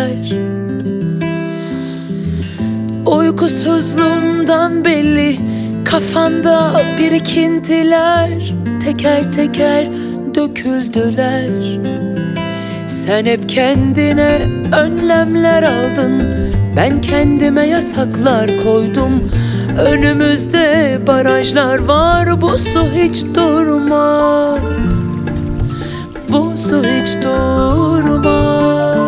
Uykusuzluğundan belli kafanda birikintiler, teker teker döküldüler. Sen hep kendine önlemler aldın, ben kendime yasaklar koydum. Önümüzde barajlar var, bu su hiç durmaz, bu su hiç durmaz.